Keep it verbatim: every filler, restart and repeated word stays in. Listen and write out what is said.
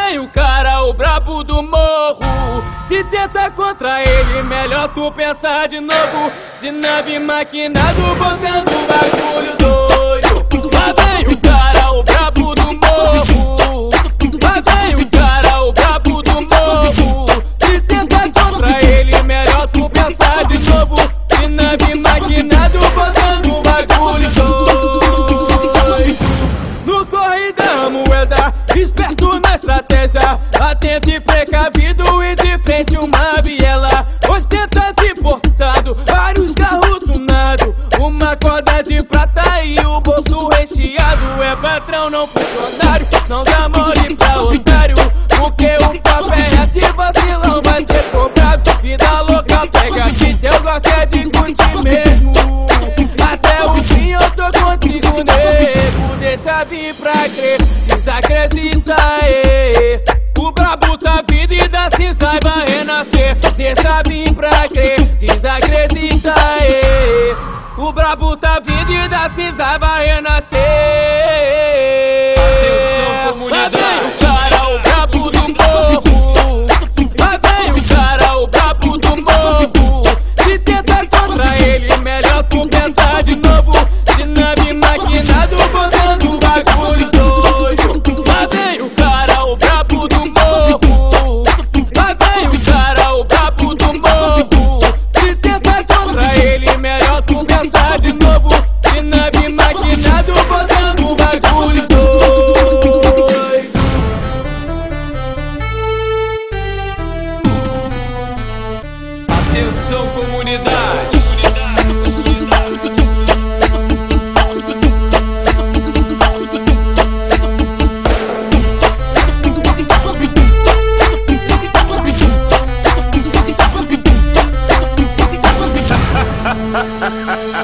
vem o cara, o brabo do morro. Se tenta contra ele, melhor tu pensar de novo. De nave maquinado, botando bagulho doido. Lá vem o cara, o brabo do morro. Lá vem o cara, o brabo do morro. Se tenta contra ele, melhor tu pensar de novo. De nave maquinado, botando bagulho doido. No corridão, moeda, esperto na estratégia, atento e precavido e de frente uma biela. Ostentante portado, vários carros tunados, uma corda de prata e o bolso recheado. É patrão, não funcionário, não dá mole pra otário, porque o papo é esse, vacilão vai ser cobrado. Vida louca, pega fita, eu gosto é de curtir mesmo. Até o fim eu tô contigo, nego, deixa vir pra crer, desacredita aí. O brabo tá vindo e da cinza vai renascer, deixa vir pra crer, desacredita aí. O brabo tá vindo e da cinza vai renascer. Atenção, comunidade. Lá vem o cara, o brabo do morro. Lá vem o cara, o brabo do morro. Se tenta contra ele, melhor tu pensar de novo. De nave maquinado, botando bagulho doido. Lá vem o cara, o brabo do morro. Lá vem o cara, o brabo do morro. Se tenta contra ele, melhor tu pensar de novo. De nave maquinado, botando bagulho doido. Atenção, comunidade. Ha ha ha ha!